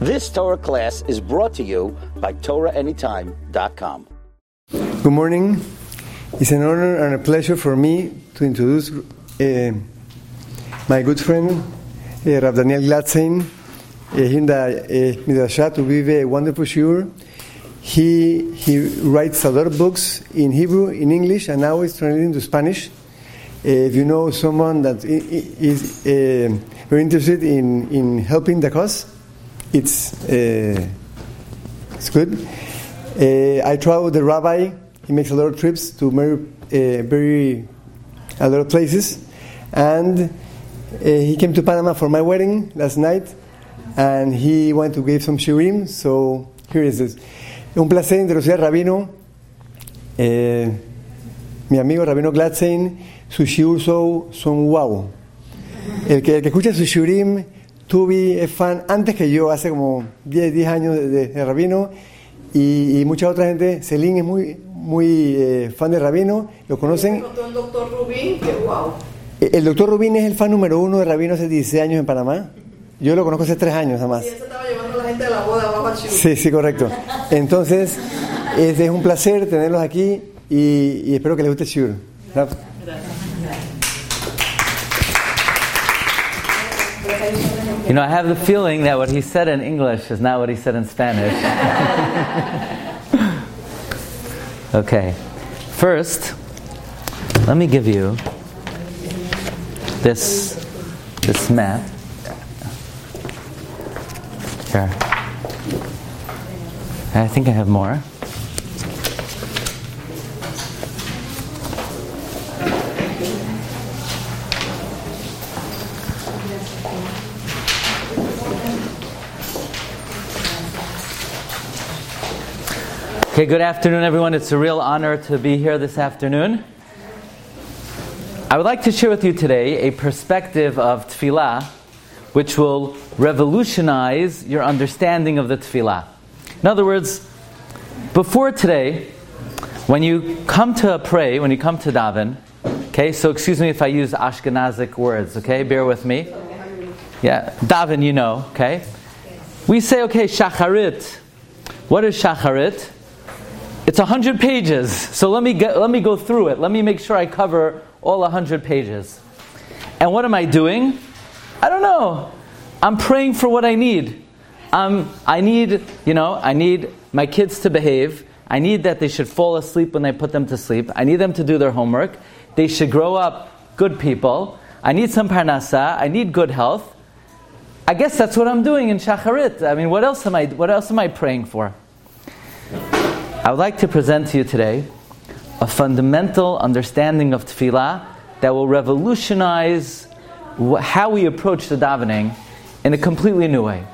This Torah class is brought to you by TorahAnytime.com. Good morning. It's an honor and a pleasure for me to introduce my good friend, Rav Daniel Glatstein. In the Midrashat to be a wonderful shiur. He writes a lot of books in Hebrew, in English, and now he's translating to Spanish. If you know someone that is very interested in helping the cause, it's good. I travel with the rabbi. He makes a lot of trips to a lot of places, and he came to Panama for my wedding last night, and he wanted to give some shiurim. So here is this. Un placer introducir a Rabino, mi amigo Rabino Glatstein. Sus shiur son wow. El que escucha sus shiurim, Tubi es fan antes que yo, hace como 10 años de Rabino, y mucha otra gente. Celine es muy fan de Rabino, lo conocen. El doctor Rubín, que wow. El doctor Rubín es el fan número 1 de Rabino hace 16 años en Panamá. Yo lo conozco hace 3 años nada más. Sí, él se estaba llevando a la gente de la boda abajo al shiur. Sí, correcto. Entonces, es un placer tenerlos aquí y espero que les guste el shiur. Gracias. You know, I have the feeling that what he said in English is not what he said in Spanish. Okay. First, let me give you this map. Here. I think I have more. Okay, good afternoon, everyone. It's a real honor to be here this afternoon. I would like to share with you today a perspective of tefillah which will revolutionize your understanding of the tefillah. In other words, before today, when you come to pray, when you come to daven, okay, so excuse me if I use Ashkenazic words, okay, bear with me. Yeah, daven, you know, okay. We say, okay, shacharit. What is shacharit? It's 100 pages, so let me go through it. Let me make sure I cover all 100 pages. And what am I doing? I don't know. I'm praying for what I need. I need my kids to behave. I need that they should fall asleep when I put them to sleep. I need them to do their homework. They should grow up good people. I need some parnasa. I need good health. I guess that's what I'm doing in shacharit. I mean, what else am I praying for? I would like to present to you today a fundamental understanding of tefillah that will revolutionize how we approach the davening in a completely new way.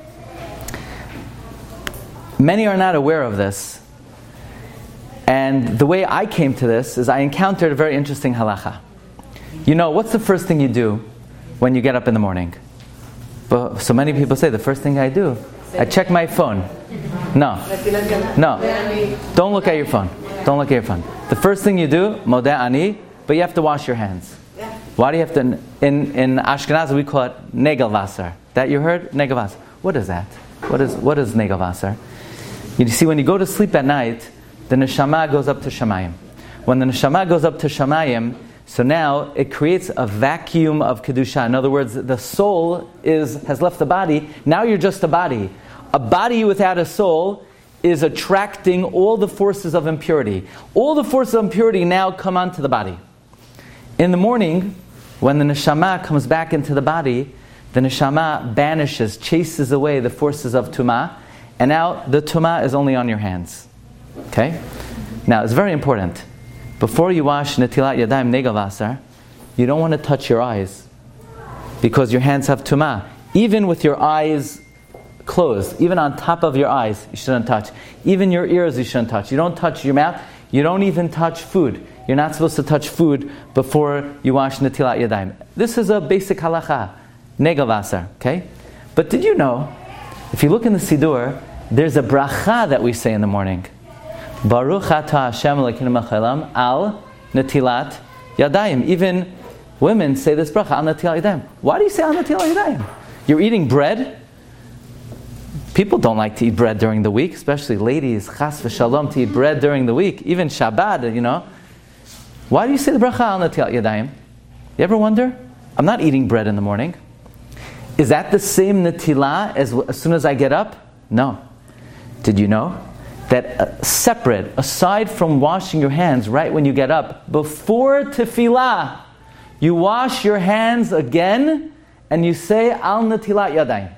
Many are not aware of this, and the way I came to this is I encountered a very interesting halacha. You know, what's the first thing you do when you get up in the morning? But so many people say the first thing I do, I check my phone. No. Don't look at your phone. Don't look at your phone. The first thing you do, modeh ani, but you have to wash your hands. Why do you have to? In Ashkenaz we call it negel vaser. That you heard? Negel vaser. What is that? What is negel vaser? You see, when you go to sleep at night, the neshama goes up to shamayim. When the neshama goes up to shamayim, so now it creates a vacuum of kedusha. In other words, the soul has left the body. Now you're just a body. A body without a soul is attracting all the forces of impurity. All the forces of impurity now come onto the body. In the morning, when the neshama comes back into the body, the neshama banishes, chases away the forces of tumah, and now the tumah is only on your hands. Okay? Now, it's very important. Before you wash netilat yadayim negel vaser, you don't want to touch your eyes, because your hands have tumah. Even with your eyes closed, even on top of your eyes, you shouldn't touch. Even your ears, you shouldn't touch. You don't touch your mouth. You don't even touch food. You're not supposed to touch food before you wash netilat yadayim. This is a basic halacha, negel vaser, okay? But did you know, if you look in the Siddur, there's a bracha that we say in the morning. Baruch atah Hashem Elokeinu melech haolam al netilat yadayim. Even women say this bracha, al netilat yadayim. Why do you say al netilat yadayim? You're eating bread. People don't like to eat bread during the week, especially ladies, chas v'shalom, to eat bread during the week, even Shabbat, Why do you say the bracha al netilat yadayim? You ever wonder? I'm not eating bread in the morning. Is that the same netilah as soon as I get up? No. Did you know that separate, aside from washing your hands right when you get up, before tefillah, you wash your hands again and you say al netilat yadayim?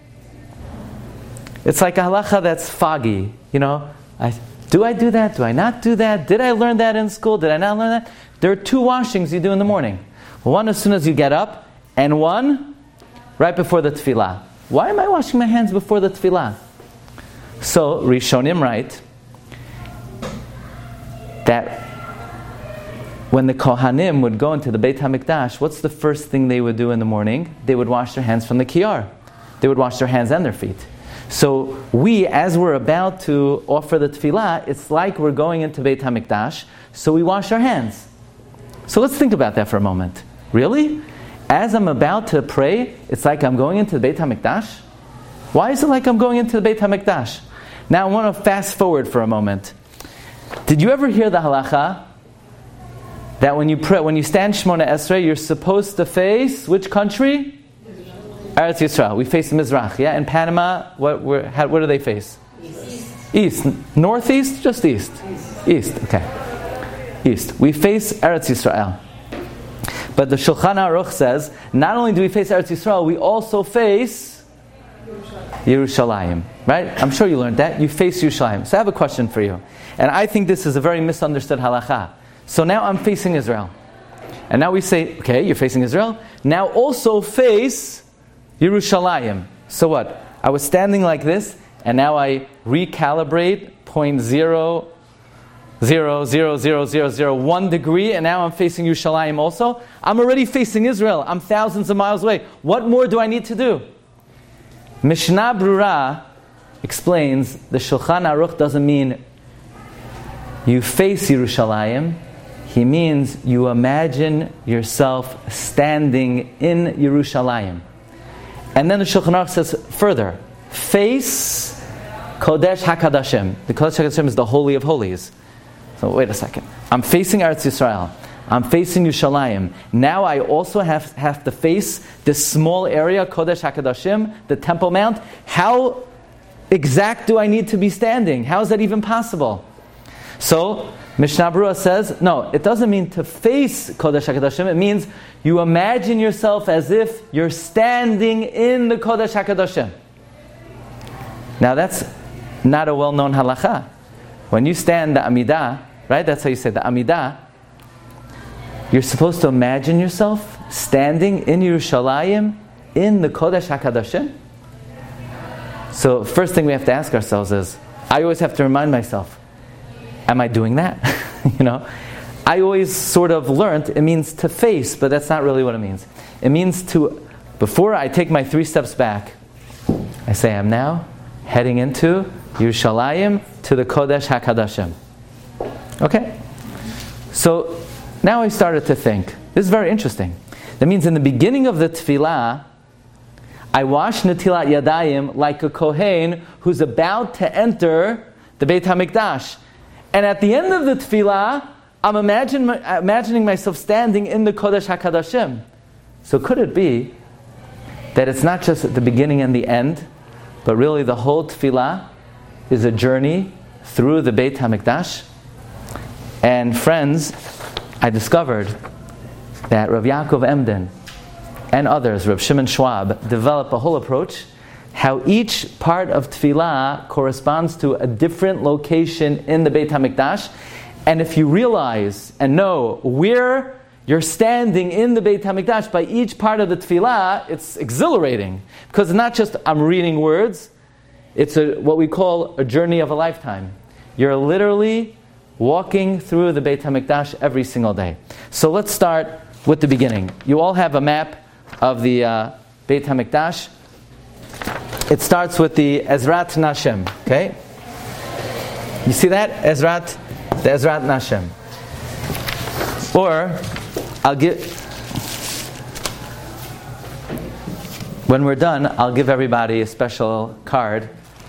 It's like a halacha that's foggy. Do I do that? Do I not do that? Did I learn that in school? Did I not learn that? There are 2 washings you do in the morning. One as soon as you get up, and one right before the tefillah. Why am I washing my hands before the tefillah? So, Rishonim write that when the Kohanim would go into the Beit HaMikdash, what's the first thing they would do in the morning? They would wash their hands from the kiyar. They would wash their hands and their feet. So we, as we're about to offer the tefillah, it's like we're going into Beit HaMikdash, so we wash our hands. So let's think about that for a moment. Really? As I'm about to pray, it's like I'm going into the Beit HaMikdash? Why is it like I'm going into the Beit HaMikdash? Now I want to fast forward for a moment. Did you ever hear the halacha that when you pray, when you stand Shemona Esrei, you're supposed to face which country? Eretz Yisrael. We face Mizrach. Yeah, in Panama, what do they face? East. Northeast? Just east. East. Okay. East. We face Eretz Yisrael. But the Shulchan Aruch says, not only do we face Eretz Yisrael, we also face Yerushalayim. Right? I'm sure you learned that. You face Yerushalayim. So I have a question for you. And I think this is a very misunderstood halacha. So now I'm facing Israel. And now we say, okay, you're facing Israel. Now also face Yerushalayim. So what? I was standing like this, and now I recalibrate 0.000001 degree, and now I'm facing Yerushalayim also. I'm already facing Israel. I'm thousands of miles away. What more do I need to do? Mishnah Brura explains the Shulchan Aruch doesn't mean you face Yerushalayim. He means you imagine yourself standing in Yerushalayim. And then the Shulchan Aruch says further, face Kodesh HaKadashim. The Kodesh HaKadashim is the Holy of Holies. So wait a second. I'm facing Eretz Yisrael. I'm facing Yerushalayim. Now I also have to face this small area, Kodesh HaKadashim, the Temple Mount. How exact do I need to be standing? How is that even possible? So Mishnah Brura says, no, it doesn't mean to face Kodesh HaKadashim. It means you imagine yourself as if you're standing in the Kodesh HaKadashim. Now that's not a well-known halacha. When you stand the Amidah, right? That's how you say the Amidah. You're supposed to imagine yourself standing in Yerushalayim in the Kodesh HaKadashim. So first thing we have to ask ourselves is, I always have to remind myself, am I doing that? I always sort of learned it means to face, but that's not really what it means. It means to, before I take my 3 steps back, I say I'm now heading into Yerushalayim to the Kodesh HaKadashim. Okay? So now I started to think, this is very interesting. That means in the beginning of the tefillah, I wash netilat yadayim like a kohen who's about to enter the Beit HaMikdash. And at the end of the tefillah, I'm imagining myself standing in the Kodesh HaKadashim. So could it be that it's not just at the beginning and the end, but really the whole tefillah is a journey through the Beit HaMikdash? And friends, I discovered that Rav Yaakov Emden and others, Rav Shimon Schwab, develop a whole approach how each part of tefillah corresponds to a different location in the Beit HaMikdash. And if you realize and know where you're standing in the Beit HaMikdash by each part of the tefillah, it's exhilarating. Because it's not just I'm reading words, it's what we call a journey of a lifetime. You're literally walking through the Beit HaMikdash every single day. So let's start with the beginning. You all have a map of the Beit HaMikdash. It starts with the Ezrat Nashem, okay? You see that? The Ezrat Nashem. Or, when we're done, I'll give everybody a special card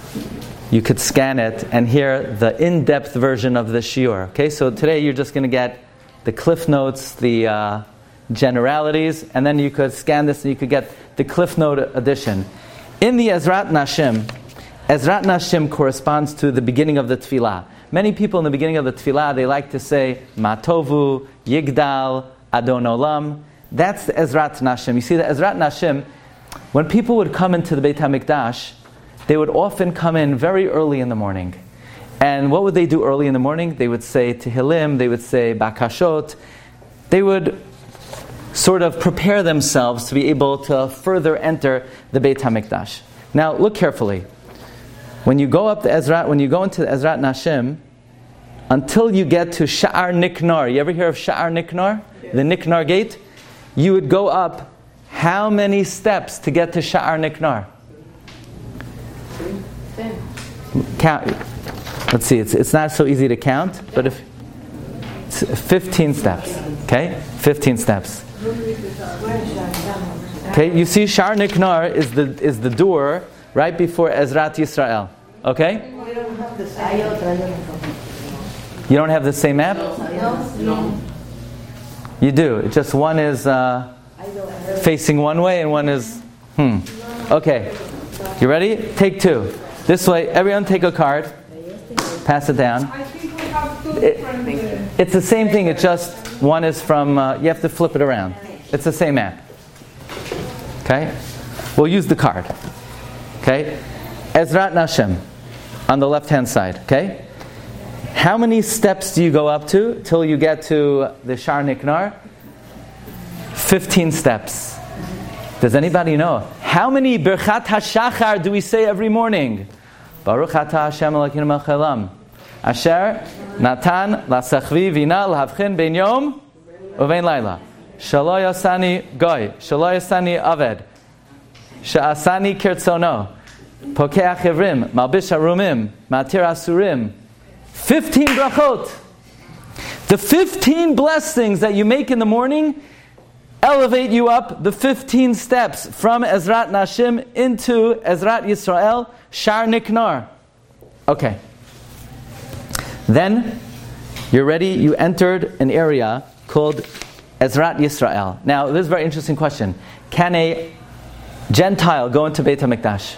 you could scan it and hear the in-depth version of the shiur. Okay, so today you're just going to get the cliff notes, the generalities, and then you could scan this and you could get the cliff note edition. In the Ezrat Nashim corresponds to the beginning of the tefillah. Many people in the beginning of the tefillah, they like to say, Matovu, Yigdal, Adon Olam. That's the Ezrat Nashim. You see, the Ezrat Nashim, when people would come into the Beit HaMikdash, they would often come in very early in the morning. And what would they do early in the morning? They would say Tehillim, they would say Bakashot. They would sort of prepare themselves to be able to further enter the Beit HaMikdash. Now, look carefully. When you go into the Ezrat Nashim, until you get to Sha'ar Niknar, you ever hear of Sha'ar Niknar? Yeah. The Niknar gate? You would go up how many steps to get to Sha'ar Niknar? 10. Count. Let's see, it's not so easy to count, but if it's 15 steps. Okay? 15 steps. Okay, you see Sha'ar Niknar is the door right before Ezrat Yisrael. Okay? You don't have the same map? No. You do. It's just one is facing one way and one is... Okay. You ready? Take two. This way, everyone take a card. Pass it down. I think we have two It's the same thing. It's just one is from... you have to flip it around. It's the same map. Okay? We'll use the card. Okay? Ezrat Nashim on the left-hand side. Okay? How many steps do you go up to till you get to the Sha'ar Niknar? 15 steps. Does anybody know? How many Birchat HaShachar do we say every morning? Baruch Atah Hashem Elokeinu Melech Haolam Asher Natan Lasachvi Vina L'Havchin Ben Yom Uvein Laila Shelo Yasani Goy Shelo Yasani Aved Sha'asani Kirtzono Pokeach Ivrim Malbish Harumim Matir Asurim. 15 brachot. The 15 blessings that you make in the morning elevate you up the 15 steps from Ezrat Nashim into Ezrat Yisrael, Sha'ar Niknar. Okay. Then, you're ready, you entered an area called Ezrat Yisrael. Now, this is a very interesting question. Can a Gentile go into Beit HaMikdash?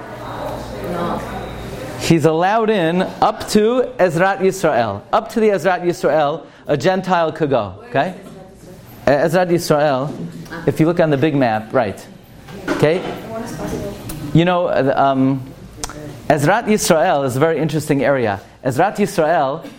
No. He's allowed in up to Ezrat Yisrael. Up to the Ezrat Yisrael, a Gentile could go. Okay? Ezrat Yisrael, if you look on the big map, right. Okay? You know, Ezrat Yisrael is a very interesting area. Ezrat Yisrael,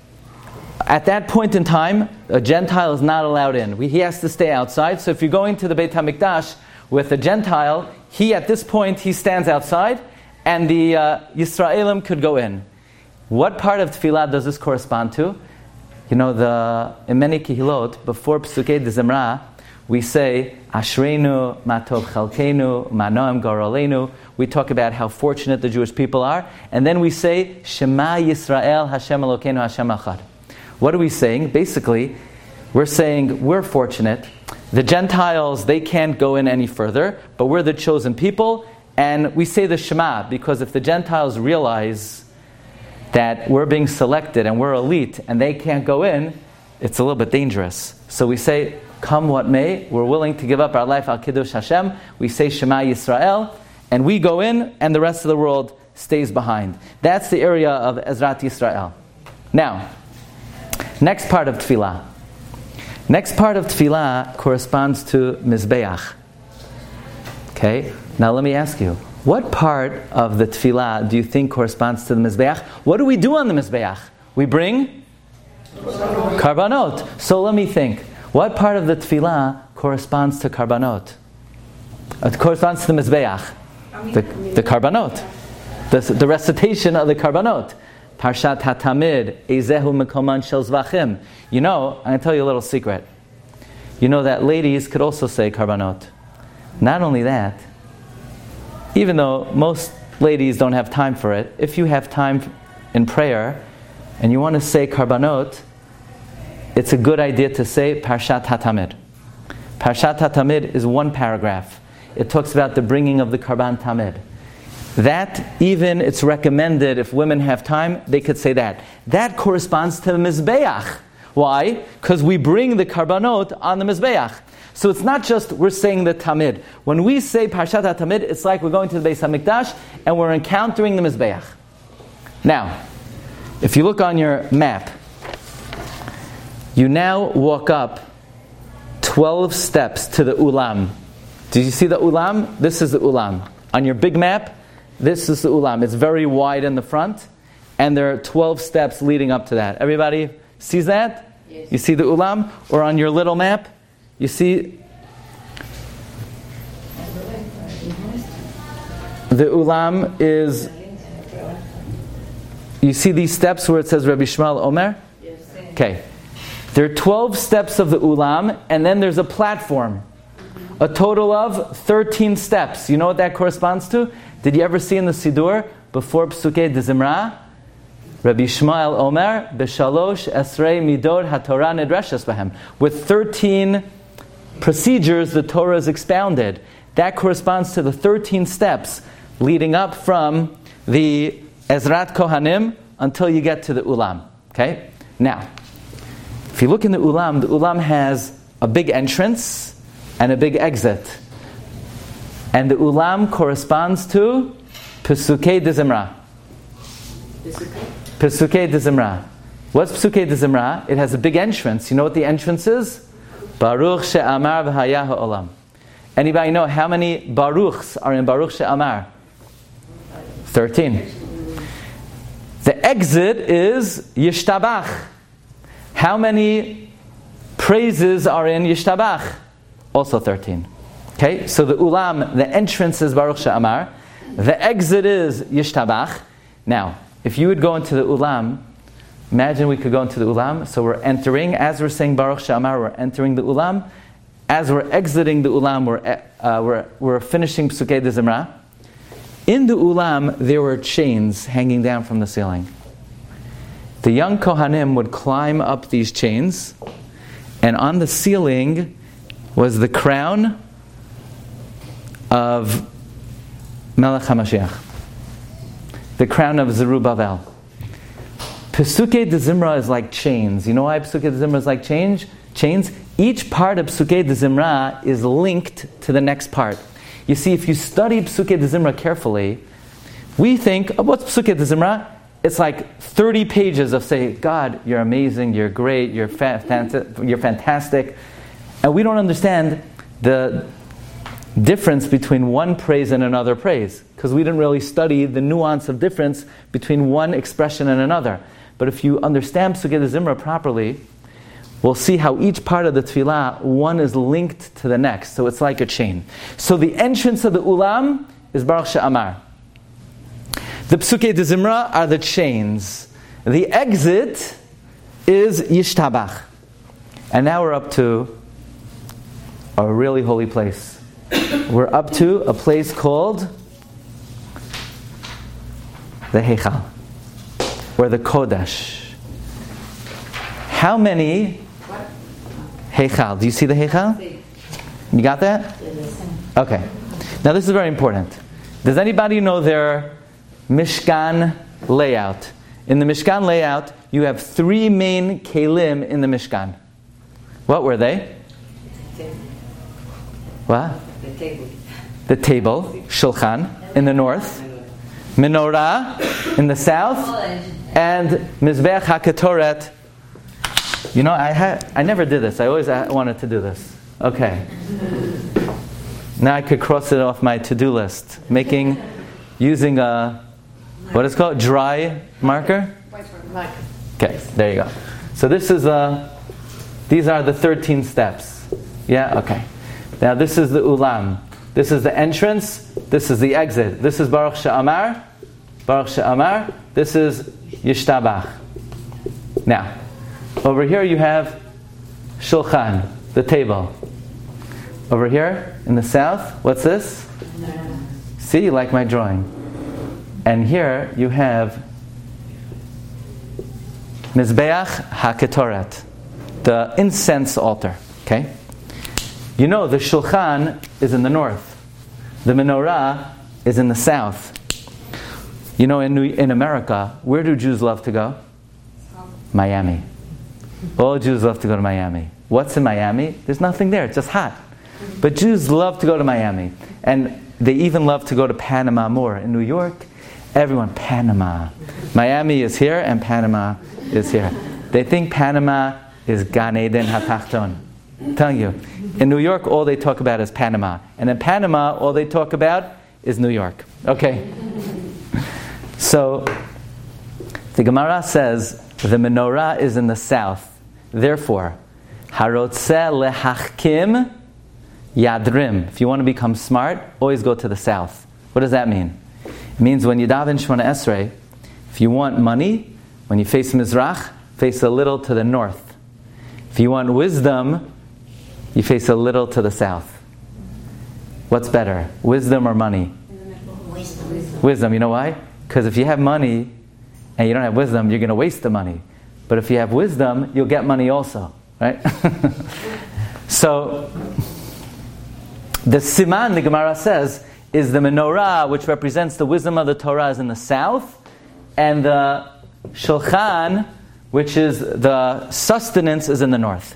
at that point in time, a Gentile is not allowed in. He has to stay outside. So if you're going to the Beit HaMikdash with a Gentile, at this point, he stands outside, and the Yisraelim could go in. What part of Tefillah does this correspond to? You know, in many Kehilot, before Psukei de Zimra, we say, Ashreinu, Matov Chalkeinu, Manoam Goraleinu. We talk about how fortunate the Jewish people are. And then we say, Shema Yisrael, Hashem Elokeinu, Hashem Echad. What are we saying? Basically, we're saying we're fortunate. The Gentiles, they can't go in any further, but we're the chosen people. And we say the Shema, because if the Gentiles realize that we're being selected and we're elite and they can't go in, it's a little bit dangerous. So we say, come what may, we're willing to give up our life al Kiddush Hashem. We say Shema Yisrael, and we go in, and the rest of the world stays behind. That's the area of Ezrat Yisrael. Now, next part of Tefillah. Next part of Tefillah corresponds to Mizbeach. Okay? Now let me ask you, what part of the Tefillah do you think corresponds to the Mizbeach? What do we do on the Mizbeach? We bring Karbanot. So let me think. What part of the Tefillah corresponds to Karbanot? It corresponds to the Mizbeach. The Karbanot. The recitation of the Karbanot. Parshat HaTamid, Ezehu Mekoman Shel Zvachim. You know, I'm going to tell you a little secret. You know that ladies could also say Karbanot. Not only that, even though most ladies don't have time for it, if you have time in prayer and you want to say Karbanot, it's a good idea to say Parshat HaTamid. Parshat HaTamid is one paragraph. It talks about the bringing of the Karban Tamid. That, even it's recommended if women have time, they could say that. That corresponds to the Mizbeach. Why? Because we bring the Karbanot on the Mizbeach. So it's not just we're saying the Tamid. When we say Parshat HaTamid, it's like we're going to the Beis HaMikdash and we're encountering the Mizbeach. Now, if you look on your map, you now walk up 12 steps to the Ulam. Did you see the Ulam? This is the Ulam. On your big map, this is the Ulam. It's very wide in the front, and there are 12 steps leading up to that. Everybody sees that? Yes. You see the Ulam? Or on your little map, you see the Ulam is... You see these steps where it says Rabbi Shmuel Omer? Yes. Okay. There are 12 steps of the Ulam, and then there's a platform. A total of 13 steps. You know what that corresponds to? Did you ever see in the Siddur, before Psukei de Zimra, Rabbi Shmuel Omer, B'shalosh Esrei Midor HaTorah Nidreshes Bahem. With 13 procedures, the Torah is expounded. That corresponds to the 13 steps leading up from the Ezrat Kohanim until you get to the Ulam. Okay? Now, if you look in the Ulam has a big entrance and a big exit. And the Ulam corresponds to Pesukei de Zimra. Pesukei de Zimra. What's Pesukei de Zimra? It has a big entrance. You know what the entrance is? Baruch she'amar v'haya ha'olam. Anybody know how many Baruchs are in Baruch she'amar? 13. The exit is Yishtabach. How many praises are in Yishtabach? Also 13. Okay, so the Ulam, the entrance is Baruch she'amar. The exit is Yishtabach. Now, if you would go into the Ulam, imagine we could go into the Ulam. So we're entering, as we're saying Baruch she'amar, we're entering the Ulam. As we're exiting the Ulam, we're finishing Psukei de Zimra. In the Ulam, there were chains hanging down from the ceiling. The young Kohanim would climb up these chains, and on the ceiling was the crown of Melech HaMashiach, the crown of Zerubbabel. Pesukei de Zimra is like chains. You know why Pesukei de Zimra is like chains? Each part of Pesukei de Zimra is linked to the next part. You see, if you study Pesukei de Zimra carefully, we think, oh, what's Pesukei de Zimra? It's like 30 pages of say, God, you're amazing, you're great, you're fantastic. And we don't understand the difference between one praise and another praise, because we didn't really study the nuance of difference between one expression and another. But if you understand Pesukei de Zimra properly, we'll see how each part of the tefillah, one is linked to the next. So it's like a chain. So the entrance of the Ulam is Baruch she'amar. The Pesukei de Zimra are the chains. The exit is Yishtabach. And now we're up to a really holy place. We're up to a place called the Heichal, or the Kodesh. How many Heichal? Do you see the Heichal? You got that? Okay. Now this is very important. Does anybody know their Mishkan layout? In the Mishkan layout, you have 3 main kelim in the Mishkan. What were they? What? The table, Shulchan, in the north. Menorah, in the south. And Mizbeach HaKetoret. You know, I never did this. I always wanted to do this. Okay. Now I could cross it off my to-do list. Using a, what is it called? Dry marker? Okay, there you go. So these are the 13 steps. Yeah, okay. Now this is the Ulam. This is the entrance. This is the exit. This is Baruch she'amar. Baruch she'amar. This is Yishtabach. Now, over here you have Shulchan, the table. Over here in the south, what's this? See, you like my drawing. And here you have Mizbeach HaKetoret, the incense altar. Okay? You know the Shulchan is in the north. The menorah is in the south. You know, in America, where do Jews love to go? Miami. All Jews love to go to Miami. What's in Miami? There's nothing there. It's just hot. But Jews love to go to Miami. And they even love to go to Panama more. In New York, everyone, Panama. Miami is here and Panama is here. They think Panama is Gan Eden HaTachton. I'm telling you. In New York, all they talk about is Panama. And in Panama, all they talk about is New York. Okay. So, the Gemara says, the menorah is in the south. Therefore, Harotzeh lehachkim yadrim. If you want to become smart, always go to the south. What does that mean? It means when you daven Shemona Esrei, if you want money, when you face Mizrach, face a little to the north. If you want wisdom, you face a little to the south. What's better, wisdom or money? Wisdom. You know why? Because if you have money and you don't have wisdom, you're going to waste the money. But if you have wisdom, you'll get money also. Right? So, the siman, the Gemara says, is the menorah, which represents the wisdom of the Torah, is in the south, and the shulchan, which is the sustenance, is in the north.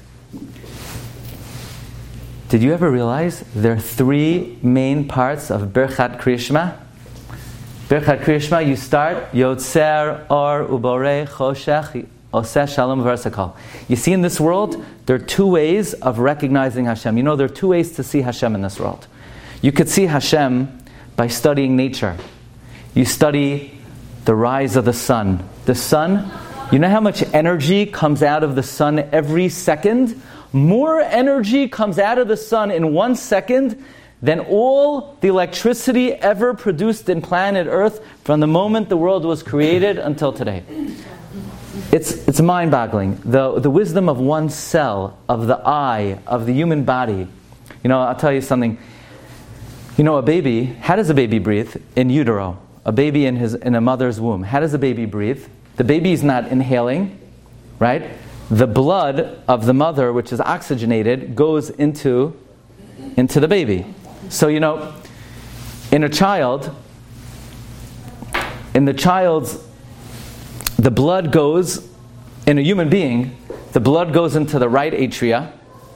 Did you ever realize there are three main parts of Birchat Kriya Shema? Birchat Kriya Shema, you start Yotzer Or Uborei Choshech Oseh Shalom V'Arsakol. You see, in this world, there are two ways of recognizing Hashem. You know, there are two ways to see Hashem in this world. You could see Hashem by studying nature. You study the rise of the sun. The sun, you know how much energy comes out of the sun every second? More energy comes out of the sun in 1 second than all the electricity ever produced in planet Earth from the moment the world was created until today. It's mind-boggling. The wisdom of one cell, of the eye, of the human body. You know, I'll tell you something. You know, a baby, how does a baby breathe? In utero. A baby in a mother's womb. How does a baby breathe? The baby is not inhaling, right? The blood of the mother, which is oxygenated, goes into the baby. So, you know, the blood goes, in a human being, the blood goes into the right atria.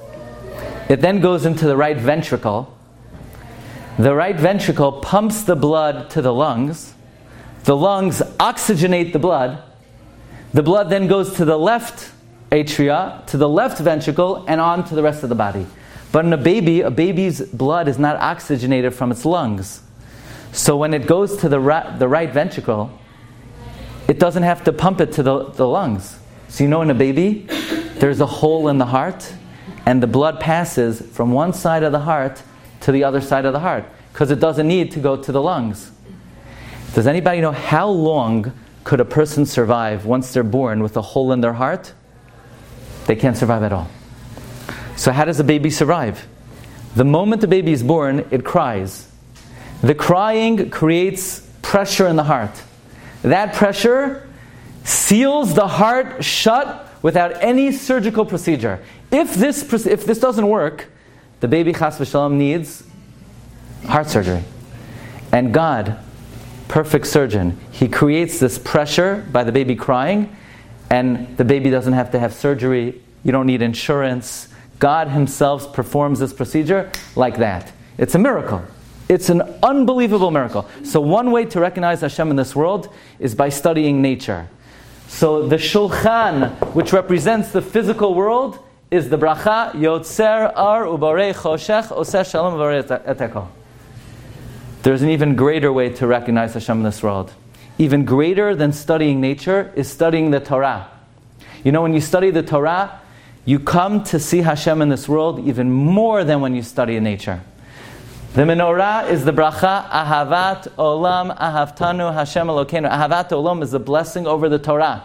It then goes into the right ventricle. The right ventricle pumps the blood to the lungs. The lungs oxygenate the blood. The blood then goes to the left atria, to the left ventricle, and on to the rest of the body. But in a baby's blood is not oxygenated from its lungs. So when it goes to the right ventricle, it doesn't have to pump it to the lungs. So you know, in a baby, there's a hole in the heart, and the blood passes from one side of the heart to the other side of the heart, because it doesn't need to go to the lungs. Does anybody know how long could a person survive once they're born with a hole in their heart? They can't survive at all. So how does a baby survive? The moment the baby is born, it cries. The crying creates pressure in the heart. That pressure seals the heart shut without any surgical procedure. If this doesn't work, the baby chas v'shalom needs heart surgery. And God, perfect surgeon, He creates this pressure by the baby crying, and the baby doesn't have to have surgery. You don't need insurance. God Himself performs this procedure like that. It's a miracle. It's an unbelievable miracle. So one way to recognize Hashem in this world is by studying nature. So the shulchan, which represents the physical world, is the bracha Yotzer Ar Uborei Choshech Oseh Shalom V'Areteko. There's an even greater way to recognize Hashem in this world. Even greater than studying nature is studying the Torah. You know, when you study the Torah, you come to see Hashem in this world even more than when you study nature. The menorah is the bracha Ahavat Olam Ahavtanu Hashem Elokeinu. Ahavat Olam is the blessing over the Torah.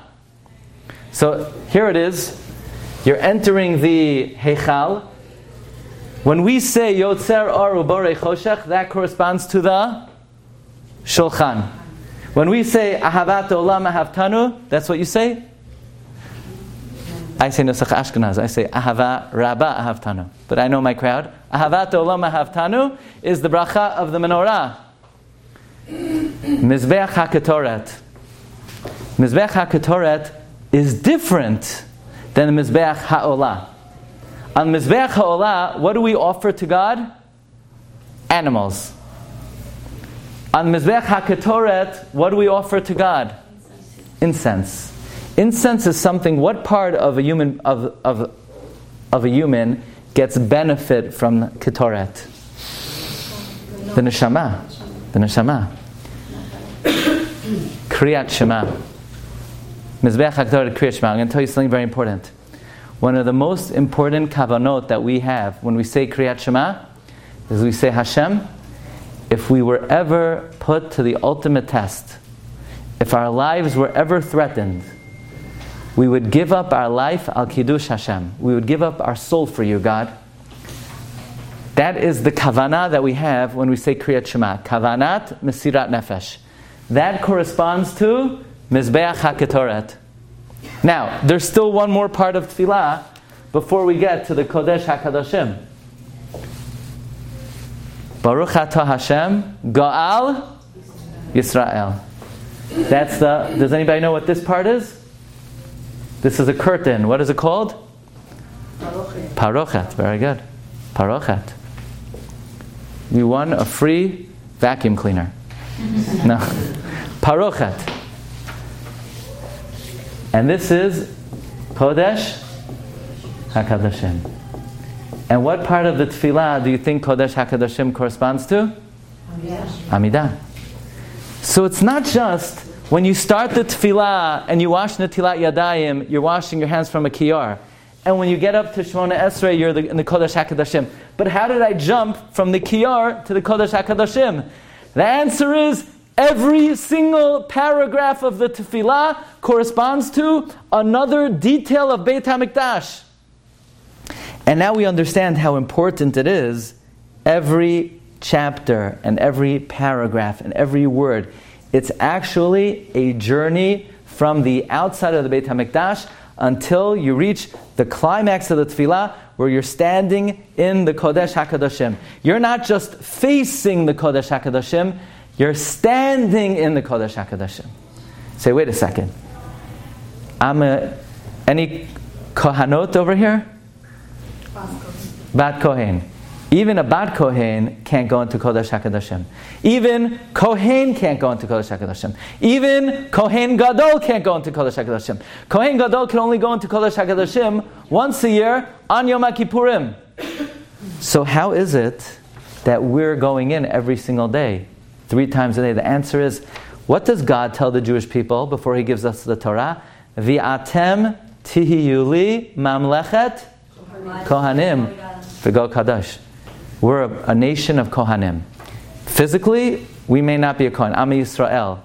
So here it is. You're entering the Heichal. When we say Yotzer Or Uborei Choshech, that corresponds to the Shulchan. When we say Ahavat Olam Ahavtanu, that's what you say? I say Nusach Ashkenaz. I say Ahava Rabba Ahavtanu. But I know my crowd. Ahavat Olam Ahavtanu is the bracha of the menorah. Mizbeach HaKetoret. Mizbeach HaKetoret is different than the Mizbeach HaOlah. On Mizbeach HaOlah, what do we offer to God? Animals. On Mizbeach HaKetoret, what do we offer to God? Incense. Incense is something. What part of a human of a human gets benefit from Ketoret? The neshama. The neshama. Kriyat Shema. Mizbeach HaKetoret Kriyat Shema. I'm going to tell you something very important. One of the most important kavanot that we have when we say Kriyat Shema is we say, Hashem, if we were ever put to the ultimate test, if our lives were ever threatened, we would give up our life al Kiddush Hashem. We would give up our soul for you, God. That is the kavanah that we have when we say Kriyat Shema. Kavanat Mesirat Nefesh. That corresponds to Mizbeach HaKetoret. Now, there's still one more part of Tefillah before we get to the Kodesh HaKadoshim. Baruch Atah Hashem, Go'al Yisrael. That's the. Does anybody know what this part is? This is a curtain. What is it called? Parochet. Very good. Parochet. You won a free vacuum cleaner. No. Parochet. And this is Kodesh HaKadoshim. And what part of the Tefillah do you think Kodesh HaKadoshim corresponds to? Amidah. So it's not just when you start the Tefillah and you wash Netilat Yadayim, you're washing your hands from a kiyar. And when you get up to Shemona Esrei, you're in the Kodesh HaKadoshim. But how did I jump from the kiyar to the Kodesh HaKadoshim? The answer is every single paragraph of the Tefillah corresponds to another detail of Beit HaMikdash. And now we understand how important it is. Every chapter and every paragraph and every word, it's actually a journey from the outside of the Beit HaMikdash until you reach the climax of the Tefillah, where you're standing in the Kodesh HaKadoshim. You're not just facing the Kodesh HaKadoshim, you're standing in the Kodesh HaKadoshim. Say, wait a second. Any Kohanot over here? Bat Kohen. Even a Bat Kohen can't go into Kodesh HaKadoshim. Even Kohen can't go into Kodesh HaKadoshim. Even Kohen Gadol can't go into Kodesh HaKadoshim. Kohen Gadol can only go into Kodesh HaKadoshim once a year on Yom HaKippurim. So how is it that we're going in every single day, 3 times a day? The answer is, what does God tell the Jewish people before He gives us the Torah? V'atem tihiyuli mamlechet Kohanim v'go kadosh. We're a nation of Kohanim. Physically, we may not be a Kohen. Am Yisrael.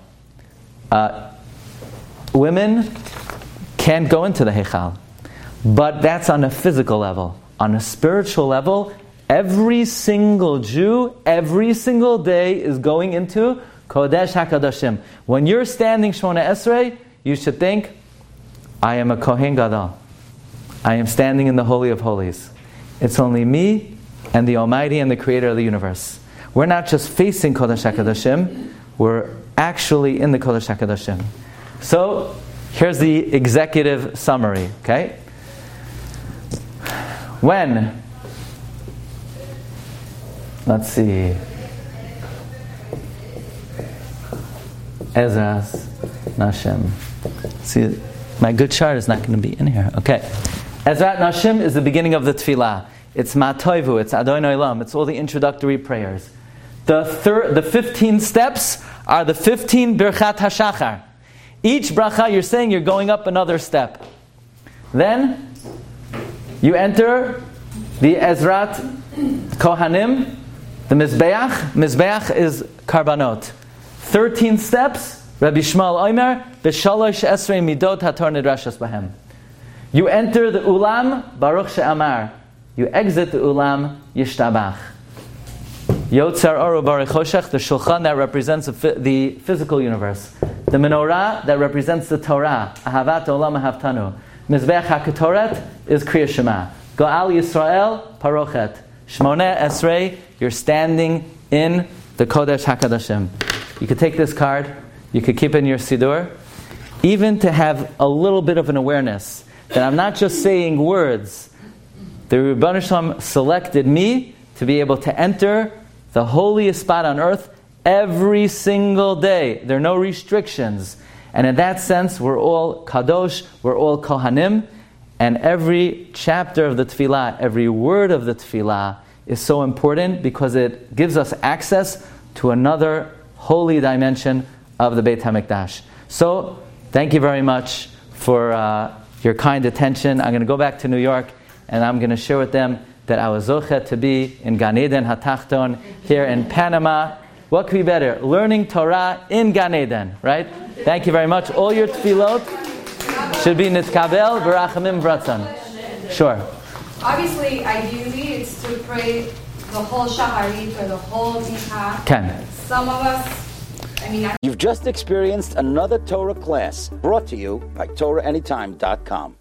Women can't go into the Heichal. But that's on a physical level. On a spiritual level, every single Jew, every single day is going into Kodesh HaKadoshim. When you're standing Shemona Esrei, you should think, I am a Kohen Gadol. I am standing in the Holy of Holies. It's only me and the Almighty and the Creator of the universe. We're not just facing Kodesh HaKadoshim, we're actually in the Kodesh HaKadoshim. So, here's the executive summary, okay? When, let's see, Ezras Nashim. See, my good chart is not going to be in here. Okay. Ezrat Nashim is the beginning of the Tefillah. It's Ma'toivu, it's Adonai Olam, it's all the introductory prayers. The 15 steps are the 15 Birchat HaShachar. Each bracha, you're saying you're going up another step. Then, you enter the Ezrat Kohanim, the Mizbeach. Mizbeach is Karbanot. 13 steps, Rabbi Shmuel Omer, B'shalosh esrei midot hator nidrashas bahem. You enter the Ulam, Baruch She'amar. You exit the Ulam, Yishtabach. Yotzar Oru Baruch Choshech, the Shulchan that represents the physical universe. The Menorah that represents the Torah. Ahavat Olam Ahavtanu. Mizbeach HaKetoret is Kriya Shema. Go'al Yisrael, Parochet. Shmoneh Esrei, you're standing in the Kodesh HaKadoshim. You could take this card, you could keep it in your siddur, even to have a little bit of an awareness that I'm not just saying words. The Rebbeinu Shalom selected me to be able to enter the holiest spot on earth every single day. There are no restrictions. And in that sense, we're all kadosh, we're all kohanim, and every chapter of the tefillah, every word of the tefillah is so important because it gives us access to another holy dimension of the Beit HaMikdash. So, thank you very much for your kind attention. I'm going to go back to New York and I'm going to share with them that I was zochet to be in Gan Eden HaTachton here in Panama. What could be better? Learning Torah in Gan Eden, right? Thank you very much. All your tefillot should be nitkabel b'rachamim v'ratzon. Sure. Obviously, ideally, it's to pray the whole shaharit or the whole mincha. Ken. Some of us, You've just experienced another Torah class brought to you by TorahAnytime.com.